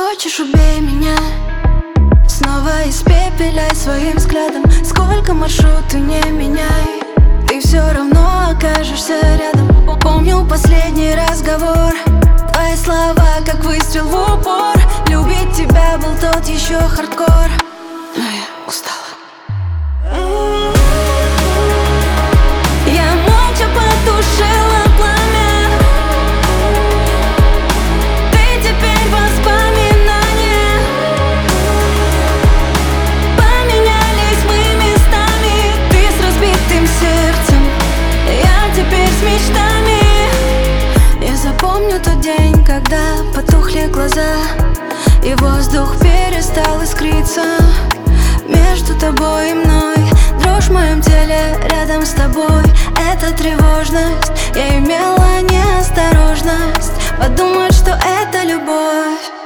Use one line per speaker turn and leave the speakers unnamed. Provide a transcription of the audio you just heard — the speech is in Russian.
Хочешь, убей меня, снова испепеляй своим взглядом. Сколько маршрут ты не меняй, ты все равно окажешься рядом. Помню последний разговор, твои слова как выстрел в упор. Любить тебя был тот еще хардкор, но я устала. Я молча потушила пламя, ты теперь воспоминание. Поменялись мы местами, ты с разбитым сердцем, я теперь с мечтами. Я запомню тот день, когда потухли глаза и воздух перестал искриться. Между тобой и мной дрожь в моем теле, рядом с тобой это тревожность. Я имела неосторожность подумать, что это любовь.